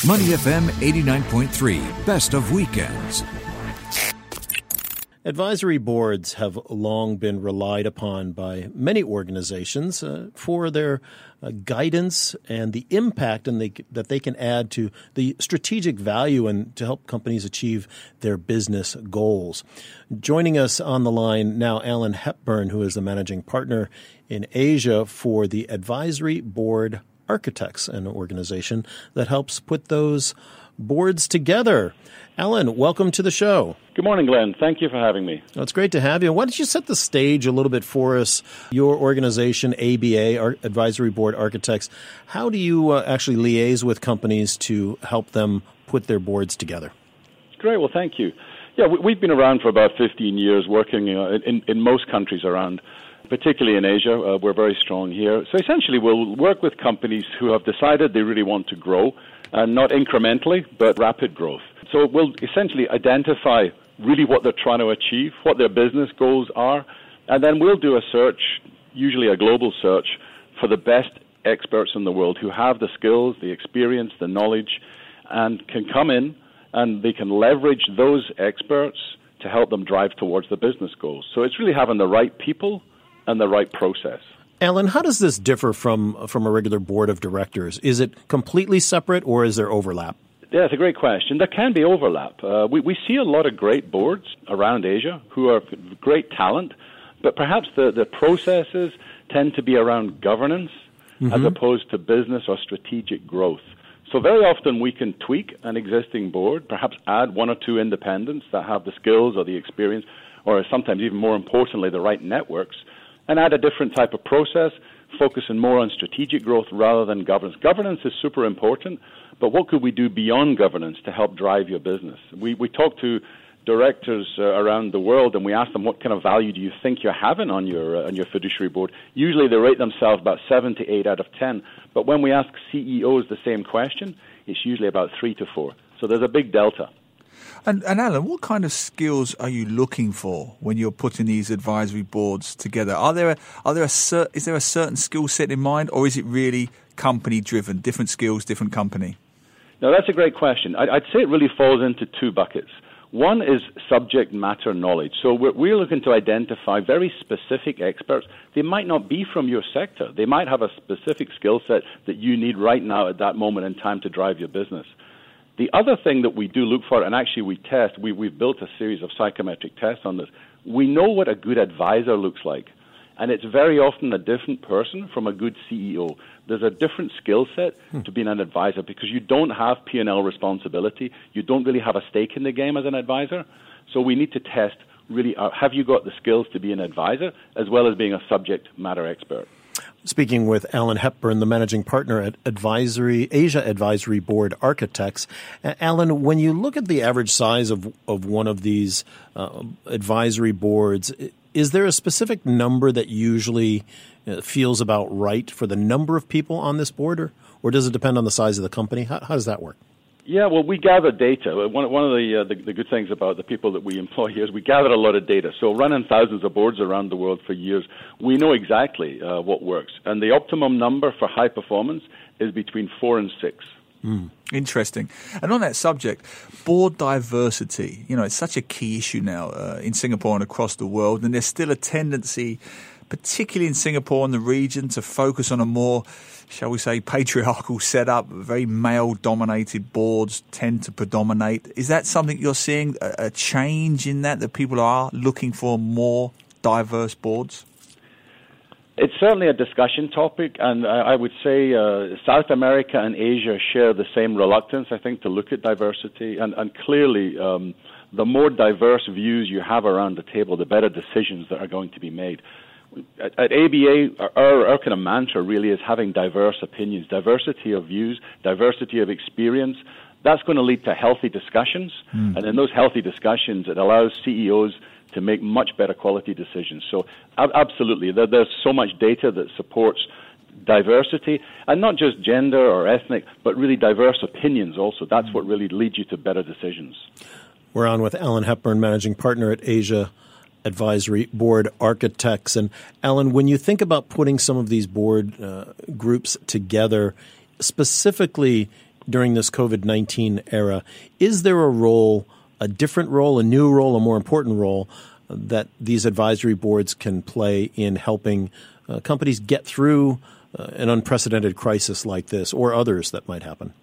Money FM 89.3, best of weekends. Advisory boards have long been relied upon by many organizations for their guidance and the impact that they can add to the strategic value and to help companies achieve their business goals. Joining us on the line now, Alan Hepburn, who is the managing partner in Asia for the Advisory Board Architects, an organization that helps put those boards together. Alan, welcome to the show. Good morning, Glenn. Thank you for having me. Well, it's great to have you. Why don't you set the stage a little bit for us? Your organization, ABA, Advisory Board Architects, how do you actually liaise with companies to help them put their boards together? Great. Well, thank you. Yeah, we've been around for about 15 years working in most countries around, particularly in Asia. We're very strong here. So essentially, we'll work with companies who have decided they really want to grow, and not incrementally, but rapid growth. So we'll essentially identify really what they're trying to achieve, what their business goals are, and then we'll do a search, usually a global search, for the best experts in the world who have the skills, the experience, the knowledge, and can come in and they can leverage those experts to help them drive towards the business goals. So it's really having the right people and the right process. Alan, how does this differ from a regular board of directors? Is it completely separate or is there overlap? Yeah, it's a great question. There can be overlap. We see a lot of great boards around Asia who are great talent, but perhaps the processes tend to be around governance as opposed to business or strategic growth. So very often we can tweak an existing board, perhaps add one or two independents that have the skills or the experience, or sometimes even more importantly, the right networks, and add a different type of process, focusing more on strategic growth rather than governance. Governance is super important, but what could we do beyond governance to help drive your business? We talk to directors around the world, and we ask them, what kind of value do you think you're having on your fiduciary board? Usually they rate themselves about 7 to 8 out of 10, but when we ask CEOs the same question, it's usually about 3 to 4. So there's a big delta. And Alan, what kind of skills are you looking for when you're putting these advisory boards together? Is there a certain skill set in mind, or is it really company driven, different skills, different company? No, that's a great question. I'd say it really falls into two buckets. One is subject matter knowledge. So we're looking to identify very specific experts. They might not be from your sector. They might have a specific skill set that you need right now at that moment in time to drive your business. The other thing that we do look for, and actually we test, we've built a series of psychometric tests on this. We know what a good advisor looks like, and it's very often a different person from a good CEO. There's a different skill set to being an advisor because you don't have P&L responsibility. You don't really have a stake in the game as an advisor. So we need to test, really, have you got the skills to be an advisor as well as being a subject matter expert? Speaking with Alan Hepburn, the managing partner at Asia Advisory Board Architects. Alan, when you look at the average size of one of these advisory boards, is there a specific number that usually feels about right for the number of people on this board, or does it depend on the size of the company? How does that work? Yeah, well, we gather data. One of the good things about the people that we employ here is we gather a lot of data. So running thousands of boards around the world for years, we know exactly what works. And the optimum number for high performance is between 4 and 6. Interesting. And on that subject, board diversity, it's such a key issue now in Singapore and across the world. And there's still a tendency, particularly in Singapore and the region, to focus on a more, shall we say, patriarchal setup. Very male-dominated boards tend to predominate. Is that something you're seeing, a change in that people are looking for more diverse boards? It's certainly a discussion topic, and I would say South America and Asia share the same reluctance, I think, to look at diversity. And clearly, the more diverse views you have around the table, the better decisions that are going to be made. At ABA, our kind of mantra really is having diverse opinions, diversity of views, diversity of experience. That's going to lead to healthy discussions, and in those healthy discussions, it allows CEOs to make much better quality decisions. So absolutely, there's so much data that supports diversity, and not just gender or ethnic, but really diverse opinions also. That's what really leads you to better decisions. We're on with Alan Hepburn, managing partner at Asia Advisory Board Architects. And Alan, when you think about putting some of these board groups together, specifically during this COVID-19 era. Is there a role, a different role, a new role, a more important role that these advisory boards can play in helping companies get through an unprecedented crisis like this or others that might happen?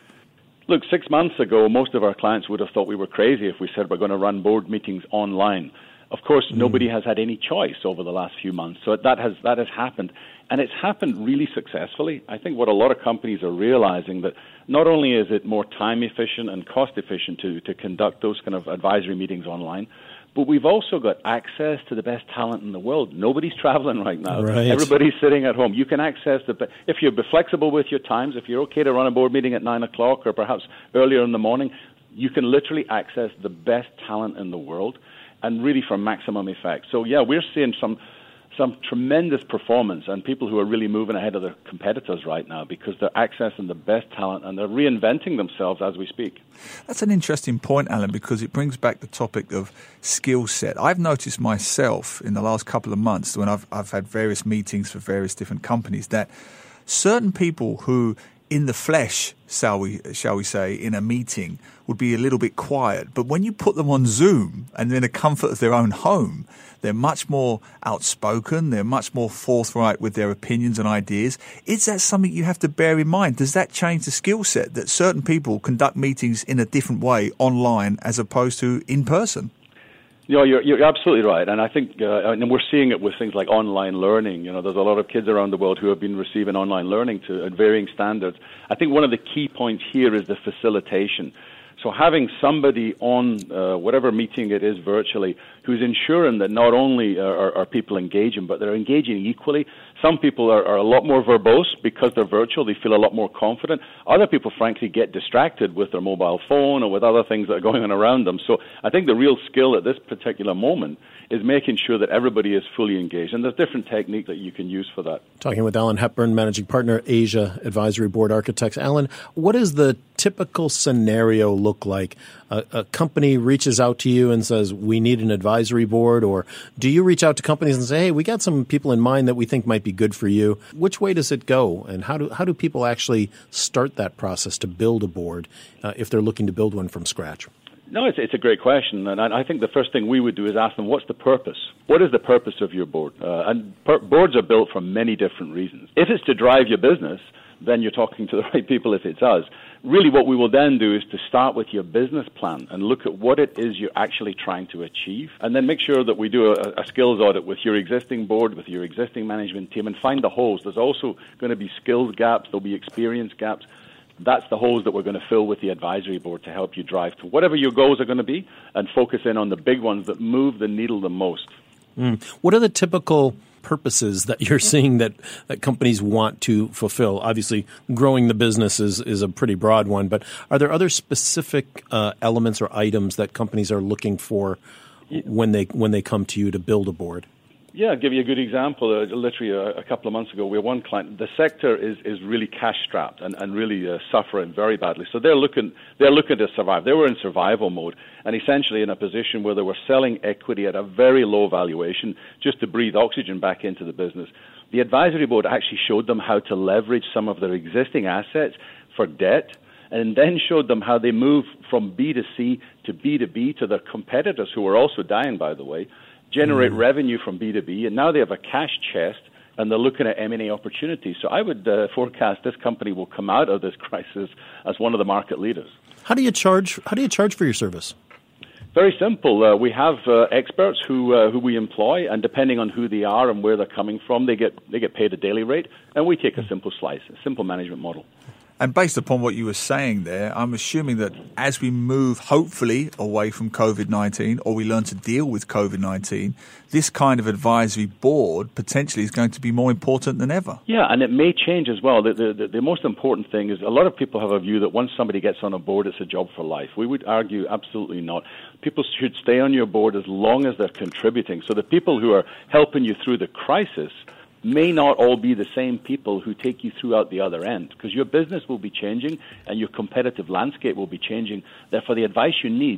Look, 6 months ago, most of our clients would have thought we were crazy if we said we're going to run board meetings online. Of course, nobody has had any choice over the last few months, so that has happened. And it's happened really successfully. I think what a lot of companies are realizing that not only is it more time efficient and cost efficient to conduct those kind of advisory meetings online, but we've also got access to the best talent in the world. Nobody's traveling right now. Right. Everybody's sitting at home. You can access if you're flexible with your times, if you're okay to run a board meeting at 9 o'clock or perhaps earlier in the morning, you can literally access the best talent in the world and really for maximum effect. So, yeah, we're seeing some tremendous performance and people who are really moving ahead of their competitors right now because they're accessing the best talent and they're reinventing themselves as we speak. That's an interesting point, Alan, because it brings back the topic of skill set. I've noticed myself in the last couple of months when I've had various meetings for various different companies that certain people who in the flesh, shall we say, in a meeting would be a little bit quiet. But when you put them on Zoom and in the comfort of their own home, they're much more outspoken. They're much more forthright with their opinions and ideas. Is that something you have to bear in mind? Does that change the skill set that certain people conduct meetings in a different way online as opposed to in person? No, you're absolutely right, and I think, and we're seeing it with things like online learning. You know, there's a lot of kids around the world who have been receiving online learning at varying standards. I think one of the key points here is the facilitation. So having somebody on whatever meeting it is virtually who's ensuring that not only are people engaging, but they're engaging equally. Some people are a lot more verbose because they're virtual. They feel a lot more confident. Other people, frankly, get distracted with their mobile phone or with other things that are going on around them. So I think the real skill at this particular moment is making sure that everybody is fully engaged. And there's different techniques that you can use for that. Talking with Alan Hepburn, Managing Partner, Asia Advisory Board Architects. Alan, what does the typical scenario look like? A company reaches out to you and says, we need an advisory board, or do you reach out to companies and say, hey, we got some people in mind that we think might be good for you? Which way does it go, and how do people actually start that process to build a board if they're looking to build one from scratch? No, it's a great question, and I think the first thing we would do is ask them, what's the purpose? What is the purpose of your board? Boards are built for many different reasons. If it's to drive your business, then you're talking to the right people if it's us. Really what we will then do is to start with your business plan and look at what it is you're actually trying to achieve, and then make sure that we do a skills audit with your existing board, with your existing management team, and find the holes. There's also going to be skills gaps, there'll be experience gaps. That's the holes that we're going to fill with the advisory board to help you drive to whatever your goals are going to be and focus in on the big ones that move the needle the most. What are the typical purposes that you're seeing that companies want to fulfill? Obviously, growing the business is a pretty broad one, but are there other specific elements or items that companies are looking for when they come to you to build a board? Yeah, I'll give you a good example. Literally a couple of months ago, we had one client. The sector is really cash-strapped and really suffering very badly. So they're looking to survive. They were in survival mode and essentially in a position where they were selling equity at a very low valuation just to breathe oxygen back into the business. The advisory board actually showed them how to leverage some of their existing assets for debt, and then showed them how they move from B2C to B2B to their competitors, who were also dying, by the way, generate revenue from B2B, and now they have a cash chest, and they're looking at M&A opportunities. So I would forecast this company will come out of this crisis as one of the market leaders. How do you charge for your service? Very simple. We have experts who we employ, and depending on who they are and where they're coming from, they get paid a daily rate, and we take a simple slice, a simple management model. And based upon what you were saying there, I'm assuming that as we move, hopefully, away from COVID-19, or we learn to deal with COVID-19, this kind of advisory board potentially is going to be more important than ever. Yeah, and it may change as well. The most important thing is a lot of people have a view that once somebody gets on a board, it's a job for life. We would argue absolutely not. People should stay on your board as long as they're contributing. So the people who are helping you through the crisis may not all be the same people who take you throughout the other end, because your business will be changing and your competitive landscape will be changing. Therefore, the advice you need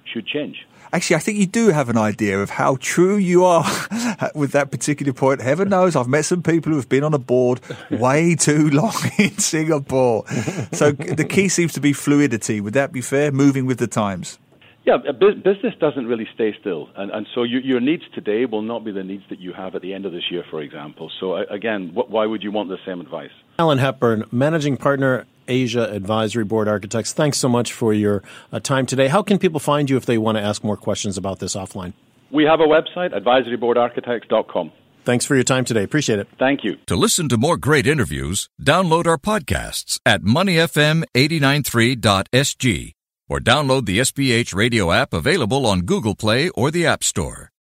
should change. Actually, I think you do have an idea of how true you are with that particular point. Heaven knows, I've met some people who have been on a board way too long in Singapore. So the key seems to be fluidity. Would that be fair? Moving with the times. Yeah, business doesn't really stay still. And so your needs today will not be the needs that you have at the end of this year, for example. So again, why would you want the same advice? Alan Hepburn, Managing Partner, Asia Advisory Board Architects. Thanks so much for your time today. How can people find you if they want to ask more questions about this offline? We have a website, advisoryboardarchitects.com. Thanks for your time today. Appreciate it. Thank you. To listen to more great interviews, download our podcasts at moneyfm893.sg or download the SPH radio app available on Google Play or the App Store.